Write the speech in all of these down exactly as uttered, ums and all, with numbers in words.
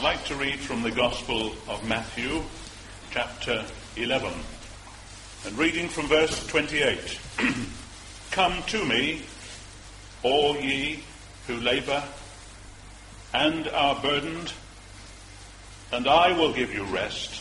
I'd like to read from the Gospel of Matthew, chapter eleven, and reading from verse twenty-eight. Come to me, all ye who labour and are burdened, and I will give you rest.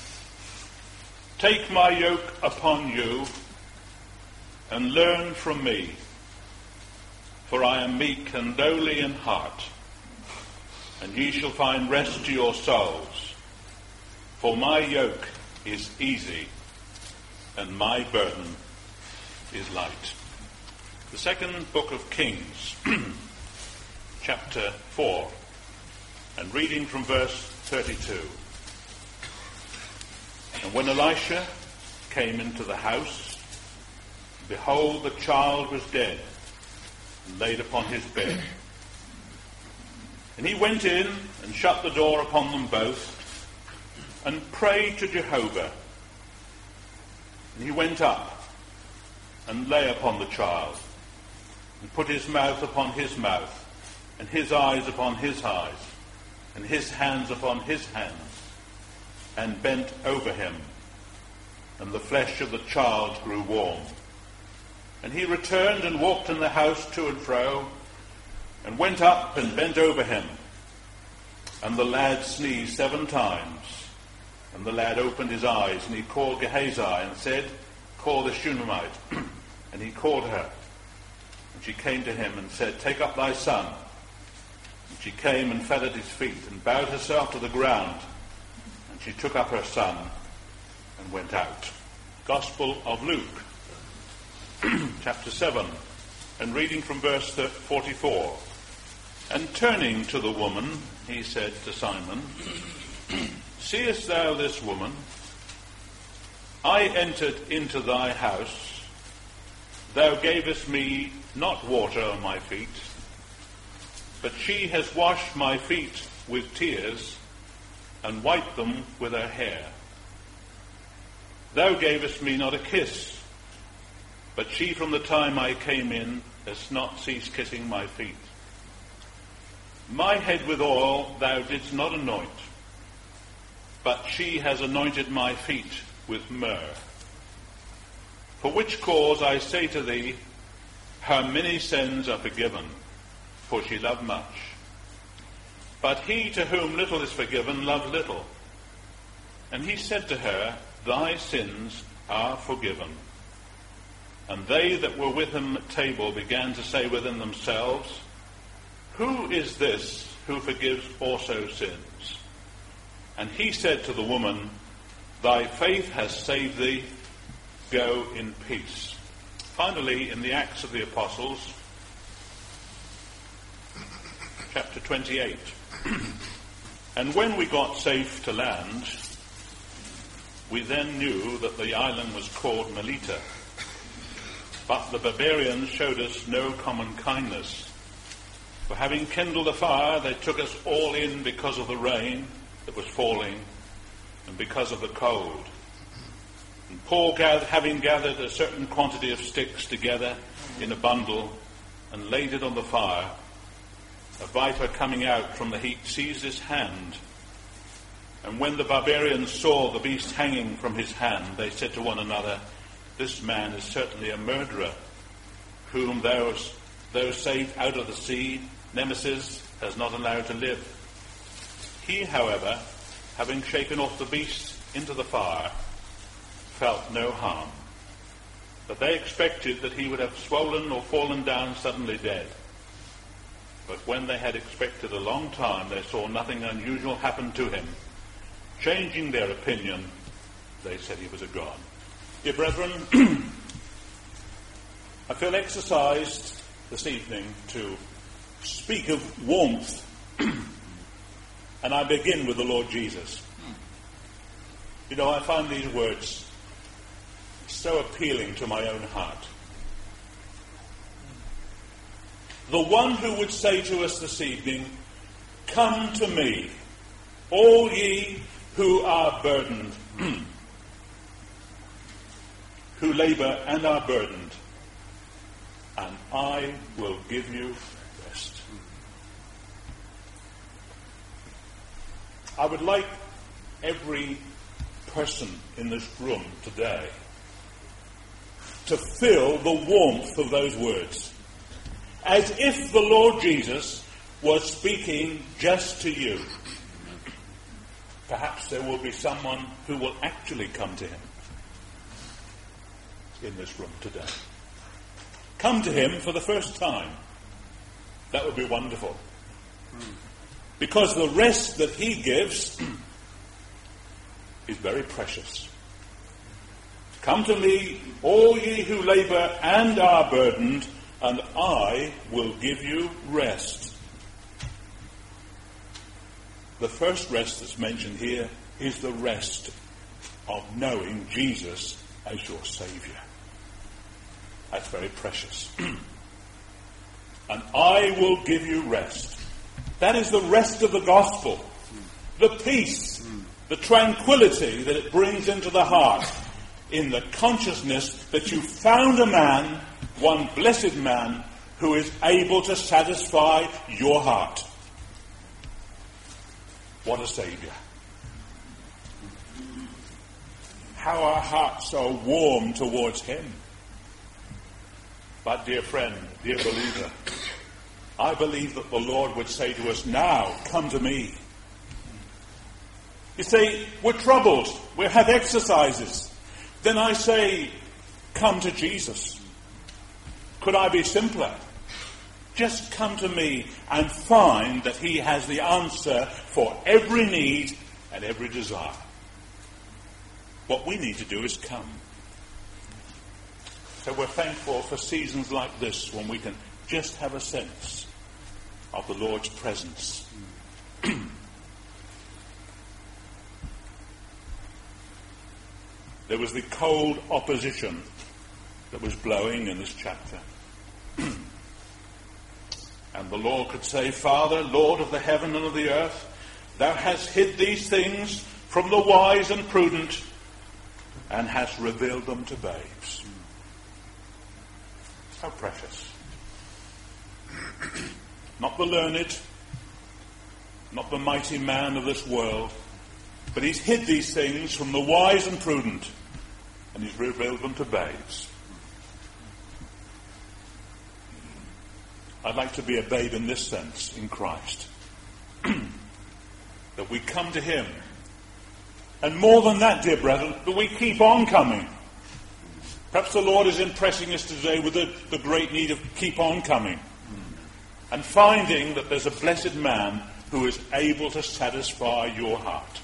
Take my yoke upon you, and learn from me, for I am meek and lowly in heart, and ye shall find rest to your souls. For my yoke is easy, and my burden is light. The second book of Kings, chapter four, and reading from verse thirty-two. And when Elisha came into the house, behold, the child was dead, and laid upon his bed. And he went in and shut the door upon them both, and prayed to Jehovah. And he went up and lay upon the child, and put his mouth upon his mouth, and his eyes upon his eyes, and his hands upon his hands, and bent over him. And the flesh of the child grew warm. And he returned and walked in the house to and fro, and went up and bent over him. And the lad sneezed seven times. And the lad opened his eyes, and he called Gehazi, and said, Call the Shunammite. And he called her. And she came to him and said, Take up thy son. And she came and fell at his feet, and bowed herself to the ground. And she took up her son, and went out. Gospel of Luke, chapter seven, and reading from verse forty-four. And turning to the woman, he said to Simon, Seest thou this woman? I entered into thy house. Thou gavest me not water on my feet, but she has washed my feet with tears, and wiped them with her hair. Thou gavest me not a kiss, but she from the time I came in has not ceased kissing my feet. My head with oil thou didst not anoint, but she has anointed my feet with myrrh. For which cause I say to thee, her many sins are forgiven, for she loved much. But he to whom little is forgiven loved little. And he said to her, Thy sins are forgiven. And they that were with him at table began to say within themselves, Who is this who forgives also sins? And he said to the woman, Thy faith has saved thee. Go in peace. Finally, in the Acts of the Apostles, chapter twenty-eight. And when we got safe to land, we then knew that the island was called Melita. But the barbarians showed us no common kindness. For having kindled a fire, they took us all in because of the rain that was falling and because of the cold. And Paul, having gathered a certain quantity of sticks together in a bundle and laid it on the fire, a viper coming out from the heat seized his hand. And when the barbarians saw the beast hanging from his hand, they said to one another, This man is certainly a murderer, whom those, those saved out of the sea, Nemesis has not allowed to live. He, however, having shaken off the beast into the fire, felt no harm. But they expected that he would have swollen or fallen down suddenly dead. But when they had expected a long time, they saw nothing unusual happen to him. Changing their opinion, they said he was a god. Dear brethren, I feel exercised this evening to speak of warmth, and I begin with the Lord Jesus. You know, I find these words so appealing to my own heart. The one who would say to us this evening, Come to me, all ye who are burdened, who labour and are burdened, and I will give you rest. I would like every person in this room today to feel the warmth of those words, as if the Lord Jesus was speaking just to you. Perhaps there will be someone who will actually come to him in this room today. Come to him for the first time. That would be wonderful. Because the rest that he gives is very precious. Come to me, all ye who labour and are burdened, and I will give you rest. The first rest that's mentioned here is the rest of knowing Jesus as your Saviour. That's very precious. And I will give you rest. That is the rest of the gospel. The peace, the tranquility that it brings into the heart, in the consciousness that you found a man, one blessed man, who is able to satisfy your heart. What a Saviour. How our hearts are warm towards him. But dear friend, dear believer, I believe that the Lord would say to us, now, come to me. You say, we're troubled, we have exercises. Then I say, come to Jesus. Could I be simpler? Just come to me and find that he has the answer for every need and every desire. What we need to do is come. So we're thankful for seasons like this when we can just have a sense of the Lord's presence. There was the cold opposition that was blowing in this chapter. And the Lord could say, Father, Lord of the heaven and of the earth, thou hast hid these things from the wise and prudent, and hast revealed them to babes. How precious. Not the learned, not the mighty man of this world, but he's hid these things from the wise and prudent, and he's revealed them to babes. I'd like to be a babe in this sense, in Christ. That we come to him. And more than that, dear brethren, that we keep on coming. Perhaps the Lord is impressing us today with the, the great need of keep on coming. And finding that there's a blessed man who is able to satisfy your heart.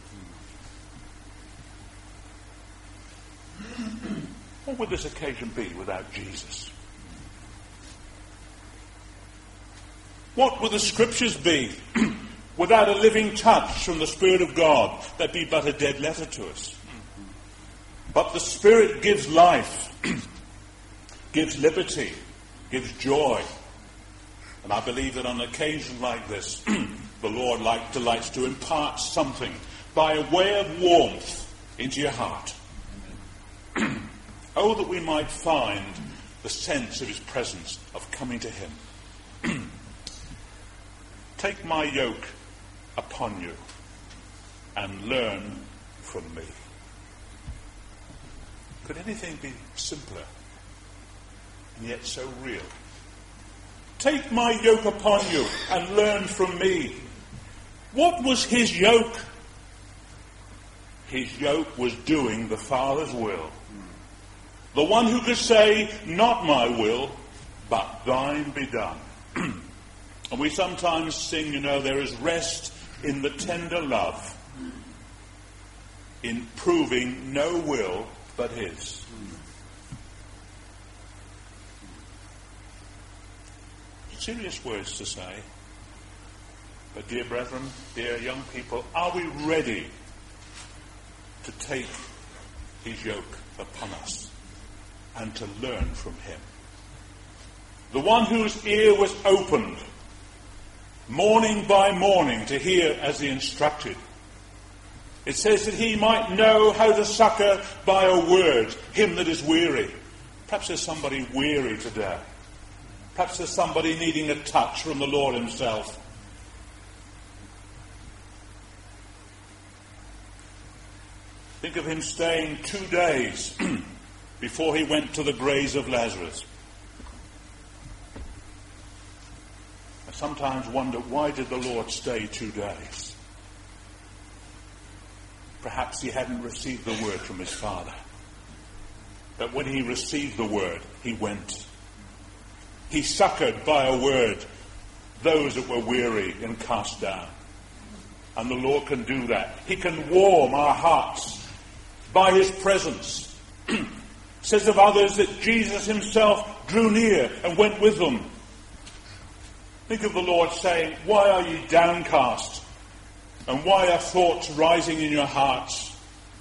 What would this occasion be without Jesus? What would the Scriptures be without a living touch from the Spirit of God that be but a dead letter to us? But the Spirit gives life, gives liberty, gives joy. And I believe that on an occasion like this, the Lord like, delights to impart something by a way of warmth into your heart. Oh, that we might find the sense of his presence, of coming to him. Take my yoke upon you and learn from me. Could anything be simpler and yet so real? Take my yoke upon you and learn from me. What was his yoke? His yoke was doing the Father's will. The one who could say, not my will, but thine be done. And we sometimes sing, you know, there is rest in the tender love, in proving no will but his. Serious words to say. But dear brethren, dear young people, are we ready to take his yoke upon us and to learn from him? The one whose ear was opened morning by morning to hear as he instructed. It says that he might know how to succour by a word him that is weary. Perhaps there's somebody weary today. Perhaps there's somebody needing a touch from the Lord himself. Think of him staying two days before he went to the graves of Lazarus. I sometimes wonder, why did the Lord stay two days? Perhaps he hadn't received the word from his Father. But when he received the word, he went. He succored by a word those that were weary and cast down. And the Lord can do that. He can warm our hearts by his presence. It says of others that Jesus himself drew near and went with them. Think of the Lord saying, "Why are ye downcast? And why are thoughts rising in your hearts?"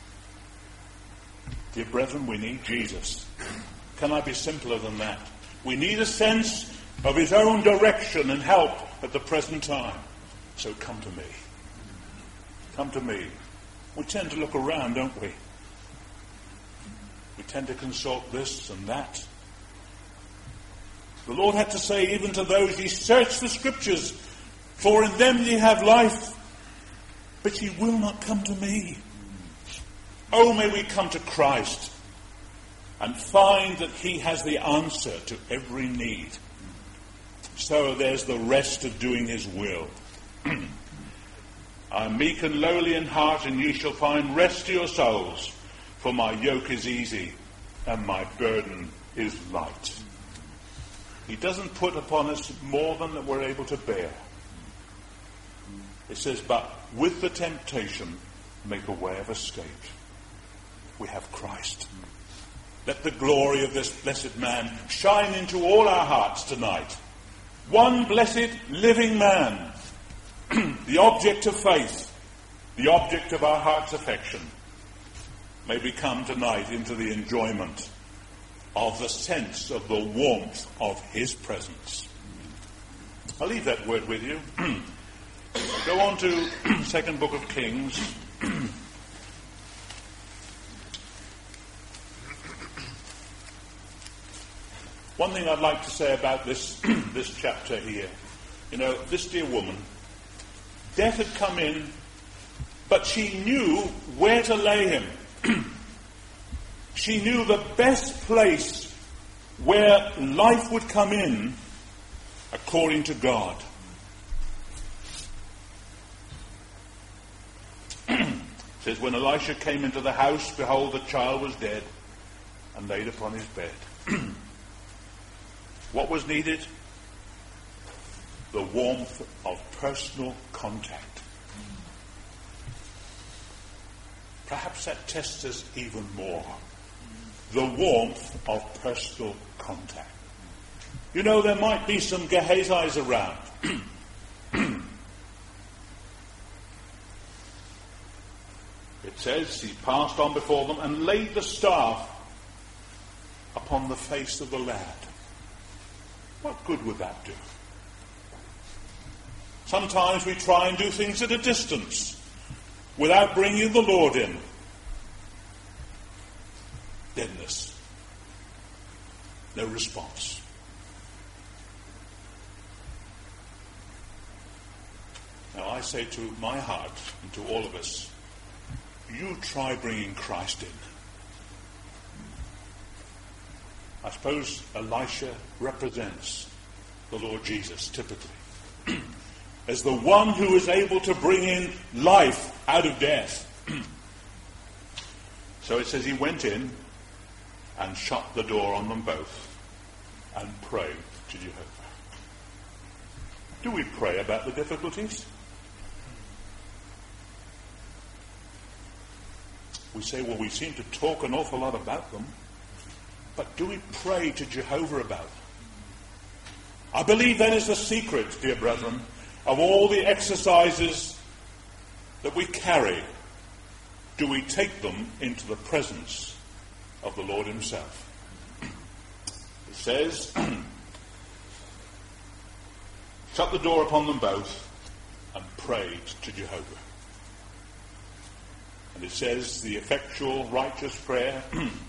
Dear brethren, we need Jesus. Can I be simpler than that? We need a sense of his own direction and help at the present time. So come to me. Come to me. We tend to look around, don't we? We tend to consult this and that. The Lord had to say even to those, "Ye search the Scriptures, for in them ye have life, but ye will not come to me." Oh, may we come to Christ and find that he has the answer to every need. So there's the rest of doing his will. I am meek and lowly in heart, and ye shall find rest to your souls. For my yoke is easy, and my burden is light. He doesn't put upon us more than that we're able to bear. It says, but with the temptation, make a way of escape. We have Christ. Let the glory of this blessed man shine into all our hearts tonight. One blessed living man, the object of faith, the object of our heart's affection, may we come tonight into the enjoyment of the sense of the warmth of his presence. I'll leave that word with you. Go on to second book of Kings. One thing I'd like to say about this this chapter here, you know, this dear woman, death had come in, but she knew where to lay him. She knew the best place where life would come in according to God. It says, when Elisha came into the house, behold, the child was dead and laid upon his bed. What was needed? The warmth of personal contact. Perhaps that tests us even more. The warmth of personal contact. You know, there might be some Gehazis around. It says, he passed on before them and laid the staff upon the face of the lad. What good would that do? Sometimes we try and do things at a distance without bringing the Lord in. Deadness. No response. Now I say to my heart and to all of us, you try bringing Christ in. I suppose Elisha represents the Lord Jesus typically as the one who is able to bring in life out of death. So it says he went in and shut the door on them both and prayed to Jehovah. Do we pray about the difficulties? We say, well, we seem to talk an awful lot about them. But do we pray to Jehovah about them? I believe that is the secret, dear brethren, of all the exercises that we carry. Do we take them into the presence of the Lord himself? It says, shut the door upon them both and prayed to Jehovah. And it says, the effectual righteous prayer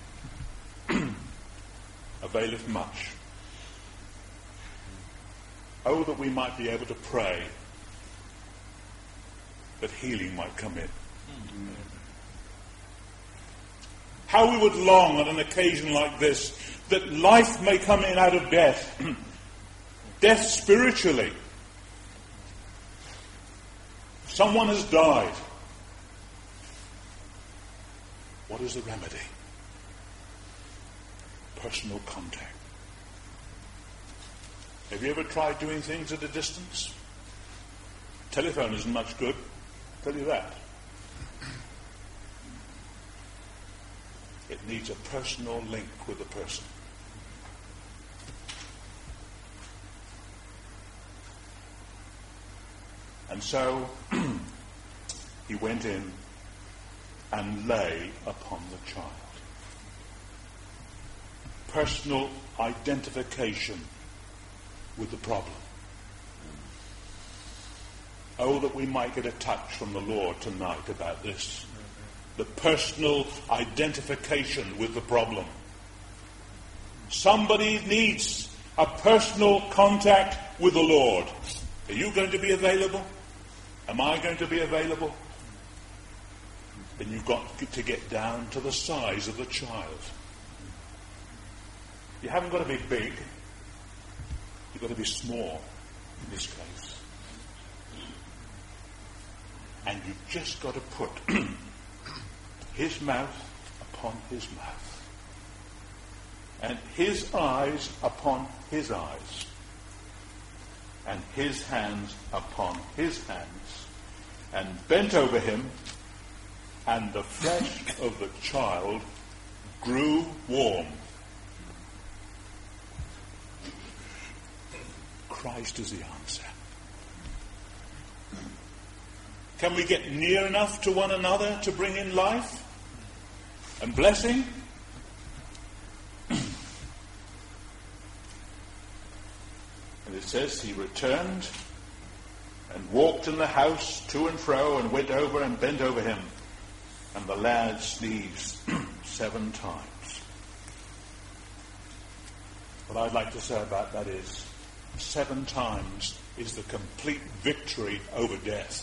availeth much. Oh, that we might be able to pray that healing might come in. How we would long on an occasion like this that life may come in out of death. Death spiritually. Someone has died. What is the remedy? Personal contact. Have you ever tried doing things at a distance? Telephone isn't much good, I'll tell you that. It needs a personal link with the person. And so he went in and lay upon the child. Personal identification with the problem. Oh, that we might get a touch from the Lord tonight about this. The personal identification with the problem. Somebody needs a personal contact with the Lord. Are you going to be available? Am I going to be available? Then you've got to get down to the size of the child. You haven't got to be big. You've got to be small in this case. And you've just got to put his mouth upon his mouth. And his eyes upon his eyes. And his hands upon his hands. And bent over him. And the flesh of the child grew warm. Christ is the answer. Can we get near enough to one another to bring in life and blessing? And it says he returned and walked in the house to and fro and went over and bent over him. And the lad sneezed seven times. What I'd like to say about that is, seven times is the complete victory over death.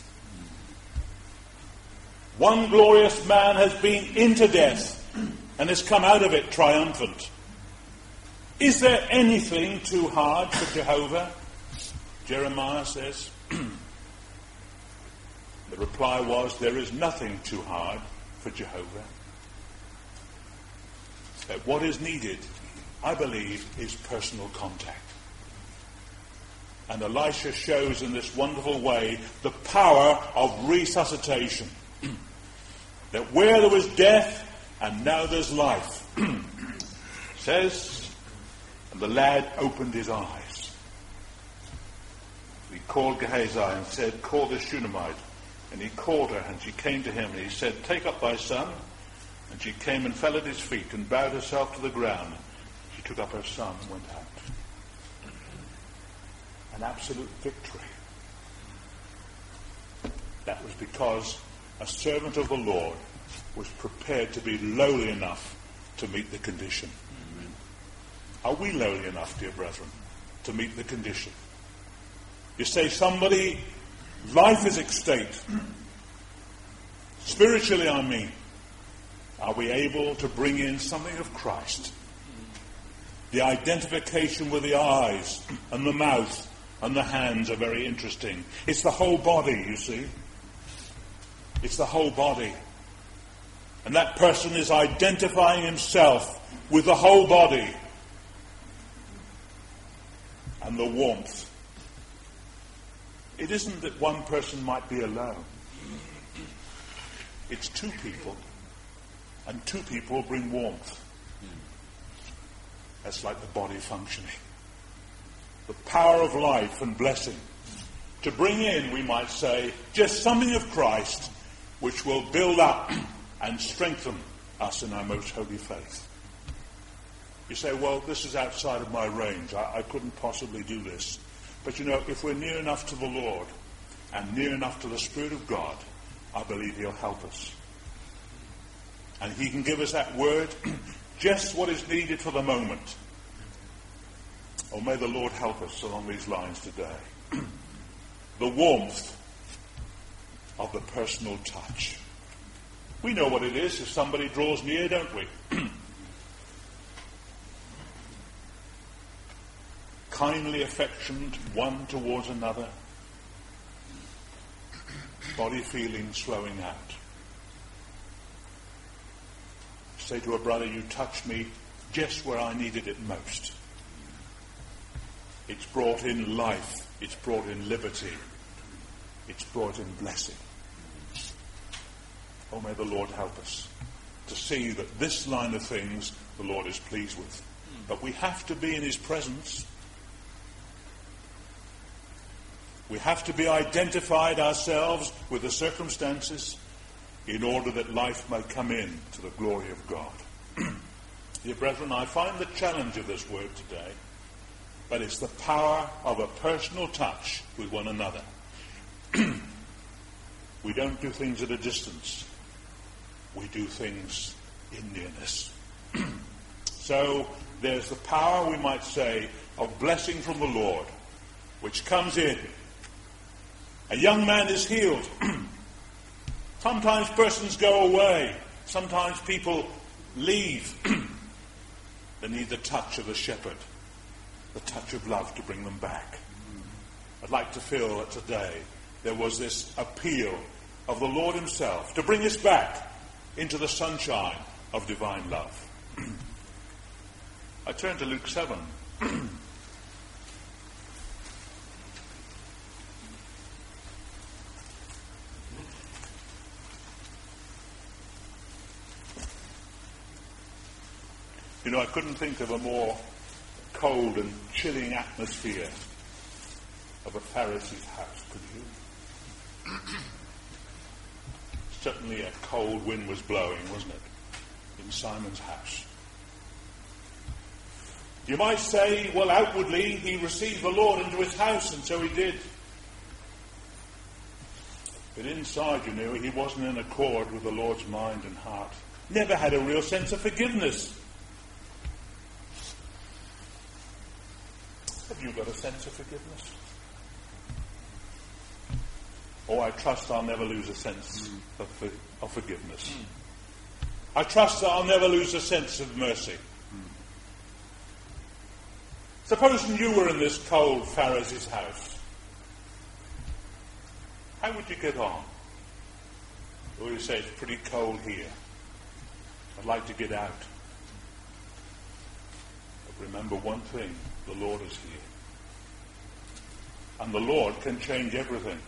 One glorious man has been into death and has come out of it triumphant. Is there anything too hard for Jehovah? Jeremiah says. The reply was, there is nothing too hard for Jehovah. That what is needed, I believe, is personal contact. And Elisha shows in this wonderful way the power of resuscitation. That where there was death, and now there's life. Says, and the lad opened his eyes. He called Gehazi and said, call the Shunammite. And he called her, and she came to him, and he said, take up thy son. And she came and fell at his feet, and bowed herself to the ground. She took up her son and went out. An absolute victory. That was because a servant of the Lord was prepared to be lowly enough to meet the condition. Amen. Are we lowly enough, dear brethren, to meet the condition? You say somebody, life is at stake. Spiritually, I mean. Are we able to bring in something of Christ? The identification with the eyes and the mouth and the hands are very interesting. It's the whole body, you see. It's the whole body. And that person is identifying himself with the whole body. And the warmth. It isn't that one person might be alone. It's two people. And two people bring warmth. That's like the body functioning. The power of life and blessing. To bring in, we might say, just something of Christ which will build up and strengthen us in our most holy faith. You say, well, this is outside of my range. I, I couldn't possibly do this. But you know, if we're near enough to the Lord and near enough to the Spirit of God, I believe he'll help us. And he can give us that word, just what is needed for the moment. Oh, may the Lord help us along these lines today. The warmth of the personal touch. We know what it is if somebody draws near, don't we? Kindly affectioned one towards another. Body feelings flowing out. Say to a brother, you touched me just where I needed it most. It's brought in life. It's brought in liberty. It's brought in blessing. Oh, may the Lord help us to see that this line of things the Lord is pleased with. But we have to be in his presence. We have to be identified ourselves with the circumstances in order that life may come in to the glory of God. Dear brethren, I find the challenge of this word today, but it's the power of a personal touch with one another. We don't do things at a distance. We do things in nearness. So there's the power, we might say, of blessing from the Lord, which comes in. A young man is healed. Sometimes persons go away. Sometimes people leave. They need the touch of the shepherd, the touch of love to bring them back. I'd like to feel that today there was this appeal of the Lord himself to bring us back into the sunshine of divine love. I turn to Luke seven. You know, I couldn't think of a more cold and chilling atmosphere of a Pharisee's house, could you? Certainly a cold wind was blowing, wasn't it, in Simon's house. You might say, well, outwardly he received the Lord into his house, and so he did. But inside, you know, he wasn't in accord with the Lord's mind and heart. Never had a real sense of forgiveness. Have you got a sense of forgiveness? Oh, I trust I'll never lose a sense mm. of, for, of forgiveness. Mm. I trust that I'll never lose a sense of mercy. Mm. Supposing you were in this cold Pharisee's house, how would you get on? Or you say, it's pretty cold here. I'd like to get out. But remember one thing, the Lord is here. And the Lord can change everything.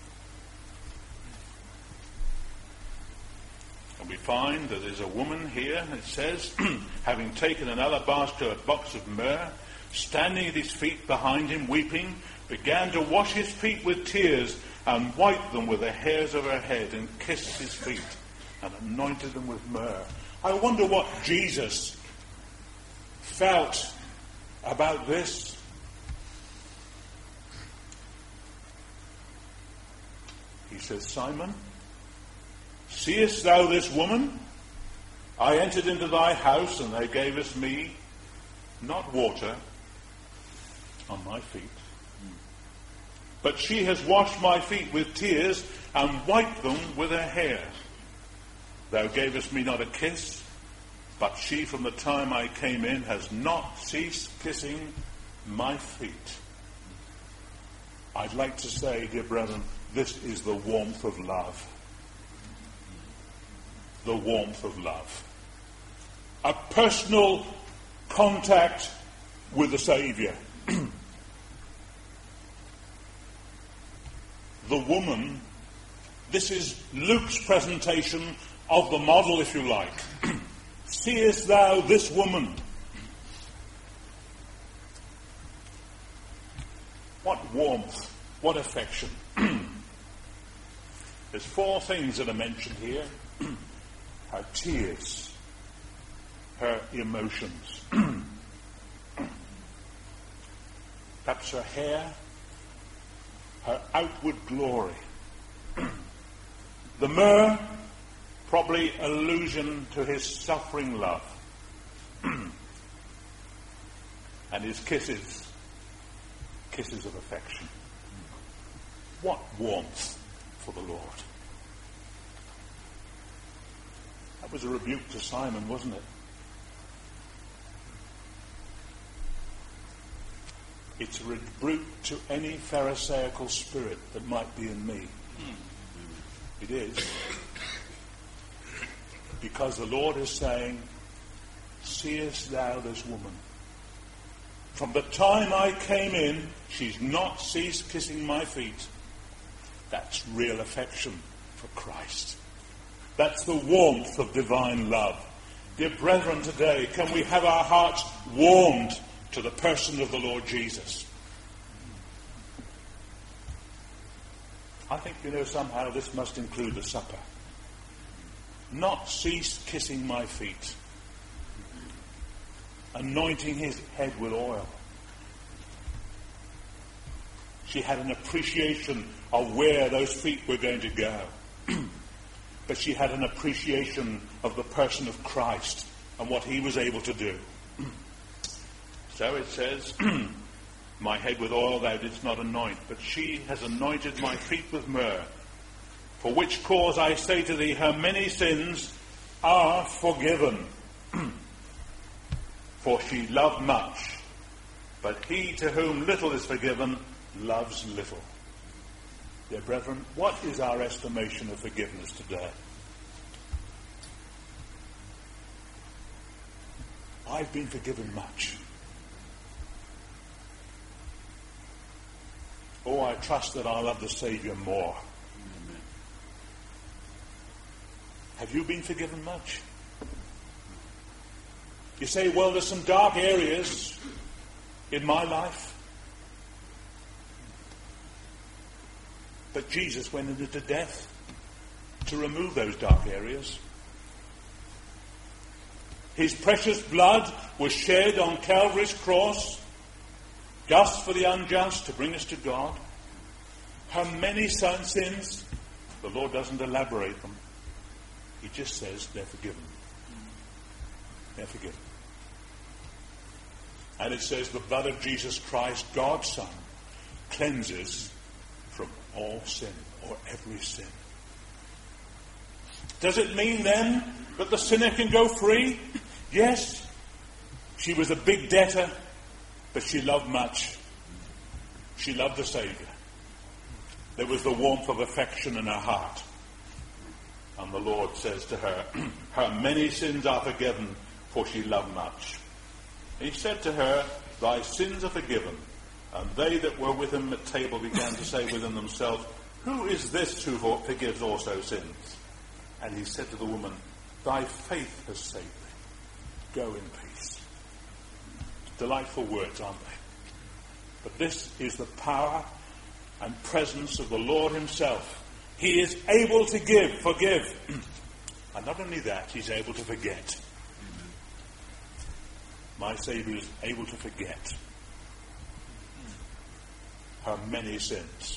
And we find that there's a woman here, it says, having taken an alabaster box of myrrh, standing at his feet behind him, weeping, began to wash his feet with tears and wiped them with the hairs of her head and kissed his feet and anointed them with myrrh. I wonder what Jesus felt about this. He says, Simon, seest thou this woman? I entered into thy house, and thou gavest me not water on my feet, but she has washed my feet with tears and wiped them with her hair. Thou gavest me not a kiss, but she from the time I came in has not ceased kissing my feet. I'd like to say, dear brethren, this is the warmth of love. The warmth of love. A personal contact with the Saviour. The woman, this is Luke's presentation of the model, if you like. Seest thou this woman? What warmth, what affection. There's four things that are mentioned here. Her tears, her emotions, perhaps her hair, her outward glory. The myrrh, probably allusion to his suffering love. And his kisses, kisses of affection. What warmth for the Lord. was a rebuke to Simon, wasn't it? It's a rebuke to any pharisaical spirit that might be in me. It is. Because the Lord is saying, seest thou this woman? From the time I came in, she's not ceased kissing my feet. That's real affection for Christ. That's the warmth of divine love. Dear brethren, today, can we have our hearts warmed to the person of the Lord Jesus? I think, you know, somehow this must include the supper. Not cease kissing my feet, anointing his head with oil. She had an appreciation of where those feet were going to go. But she had an appreciation of the person of Christ and what he was able to do. So it says, my head with oil thou didst not anoint, but she has anointed my feet with myrrh. For which cause I say to thee, her many sins are forgiven. For she loved much, but he to whom little is forgiven loves little. Dear brethren, what is our estimation of forgiveness today? I've been forgiven much. Oh, I trust that I'll love the Saviour more. Amen. Have you been forgiven much? You say, well, there's some dark areas in my life. But Jesus went into death to remove those dark areas. His precious blood was shed on Calvary's cross just for the unjust to bring us to God. How many sins? The Lord doesn't elaborate them. He just says they're forgiven. They're forgiven. And it says the blood of Jesus Christ, God's Son, cleanses from all sin, or every sin. Does it mean then that the sinner can go free? Yes. She was a big debtor, but she loved much. She loved the Saviour. There was the warmth of affection in her heart. And the Lord says to her, her many sins are forgiven, for she loved much. He said to her, thy sins are forgiven. And they that were with him at table began to say within themselves, who is this who forgives also sins? And he said to the woman, thy faith has saved thee. Go in peace. Delightful words, aren't they? But this is the power and presence of the Lord himself. He is able to give, forgive. And not only that, he's able to forget. My Saviour is able to forget her many sins.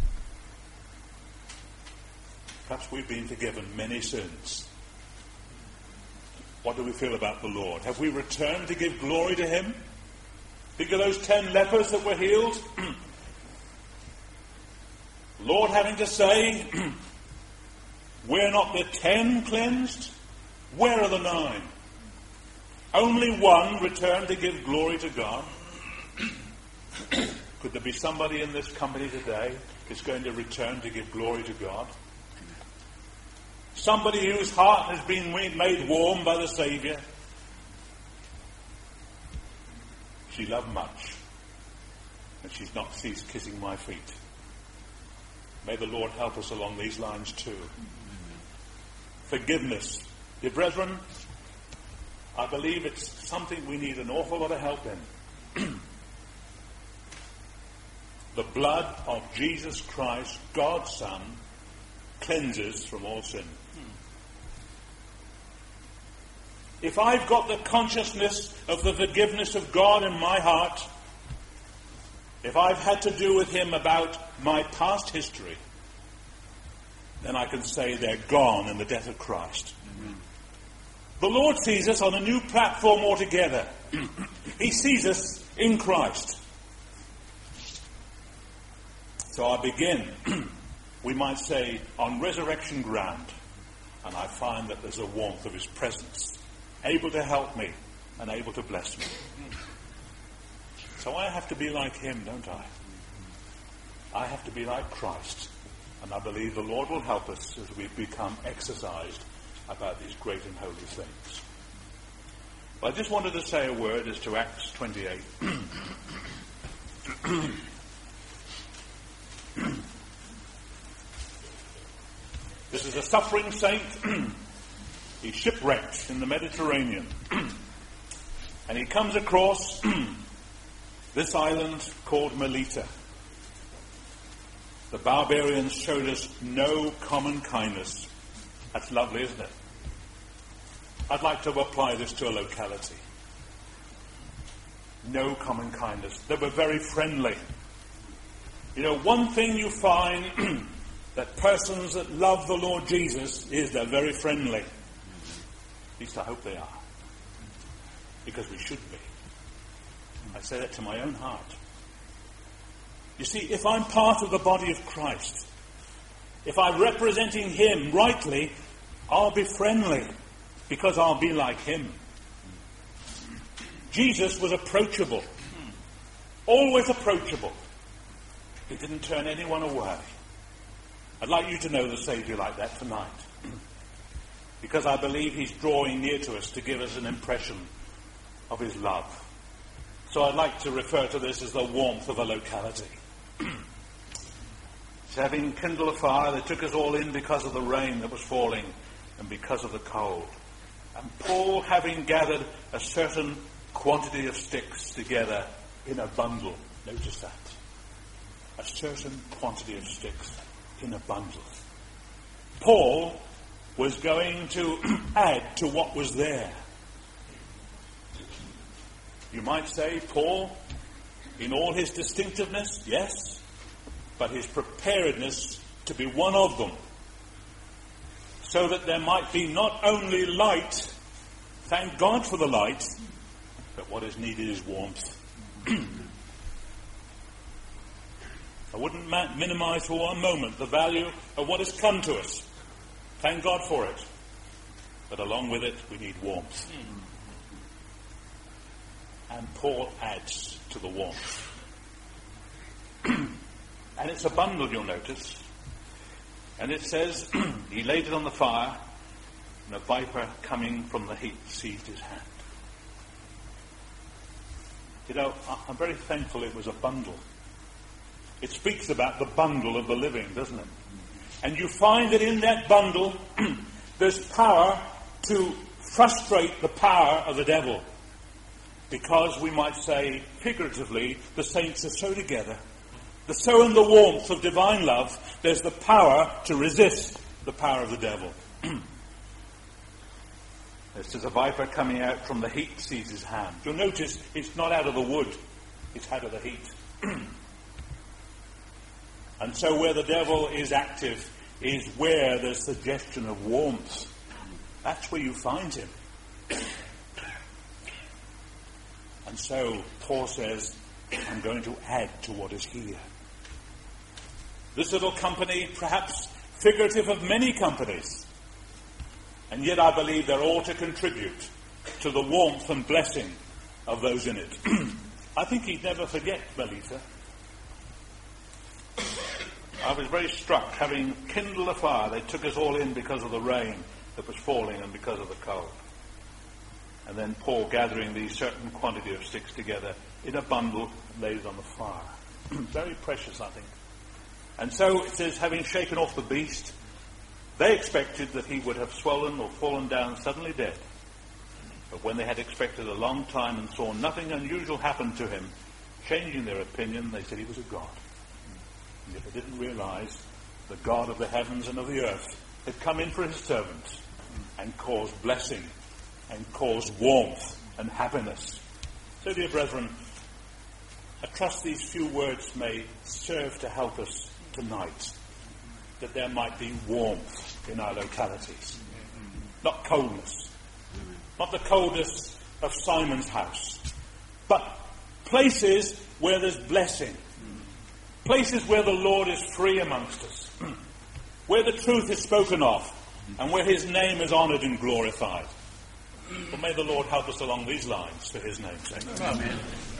Perhaps we've been forgiven many sins. What do we feel about the Lord? Have we returned to give glory to him? Think of those ten lepers that were healed. Lord having to say, were not the ten cleansed? Where are the nine? Only one returned to give glory to God. Could there be somebody in this company today who's going to return to give glory to God? Somebody whose heart has been made warm by the Saviour. She loved much, and she's not ceased kissing my feet. May the Lord help us along these lines too. Amen. Forgiveness. Dear brethren, I believe it's something we need an awful lot of help in. The blood of Jesus Christ, God's Son, cleanses from all sin. If I've got the consciousness of the forgiveness of God in my heart, if I've had to do with him about my past history, then I can say they're gone in the death of Christ. Amen. The Lord sees us on a new platform altogether. He sees us in Christ. So I begin, we might say, on resurrection ground. and I find that there's a warmth of his presence, able to help me and able to bless me. So I have to be like him, don't I? I have to be like Christ. And I believe the Lord will help us as we become exercised about these great and holy things. Well, I just wanted to say a word as to Acts twenty-eight. This is a suffering saint. He's shipwrecked in the Mediterranean. And he comes across this island called Melita. The barbarians showed us no common kindness. That's lovely, isn't it? I'd like to apply this to a locality. No common kindness. They were very friendly. You know, one thing you find that persons that love the Lord Jesus is they're very friendly. At least I hope they are. Because we should be. I say that to my own heart. You see, if I'm part of the body of Christ, if I'm representing him rightly, I'll be friendly because I'll be like him. Jesus was approachable. Always approachable. He didn't turn anyone away. I'd like you to know the Saviour like that tonight. Because I believe he's drawing near to us to give us an impression of his love. So I'd like to refer to this as the warmth of a locality. So having kindled a fire, they took us all in because of the rain that was falling and because of the cold. And Paul, having gathered a certain quantity of sticks together in a bundle, notice that, a certain quantity of sticks in a bundle. Paul was going to add to what was there. You might say, Paul, in all his distinctiveness, yes, but his preparedness to be one of them, so that there might be not only light, thank God for the light, but what is needed is warmth. I wouldn't ma- minimize for one moment the value of what has come to us. Thank God for it. But along with it, we need warmth. And Paul adds to the warmth. And it's a bundle, you'll notice. And it says, he laid it on the fire, and a viper coming from the heat seized his hand. You know, I'm very thankful it was a bundle. It speaks about the bundle of the living, doesn't it? And you find that in that bundle, there's power to frustrate the power of the devil. Because we might say, figuratively, the saints are so together. They're so in the warmth of divine love, there's the power to resist the power of the devil. This is a viper coming out from the heat seized his hand. You'll notice it's not out of the wood, it's out of the heat. And so where the devil is active is where there's suggestion of warmth. That's where you find him. And so Paul says, I'm going to add to what is here. This little company, perhaps figurative of many companies, and yet I believe they're all to contribute to the warmth and blessing of those in it. I think he'd never forget Melita. I was very struck, having kindled a fire, they took us all in because of the rain that was falling and because of the cold. And then Paul gathering these certain quantity of sticks together in a bundle, laid it on the fire. Very precious, I think. And so it says, having shaken off the beast, they expected that he would have swollen or fallen down suddenly dead. But when they had expected a long time and saw nothing unusual happen to him, changing their opinion, they said he was a god. And yet they didn't realize the God of the heavens and of the earth had come in for his servants and caused blessing and caused warmth and happiness. So, dear brethren, I trust these few words may serve to help us tonight, that there might be warmth in our localities, not coldness, not the coldness of Simon's house, but places where there's blessing, places where the Lord is free amongst us, where the truth is spoken of, and where his name is honoured and glorified. But may the Lord help us along these lines for his name's sake. Amen.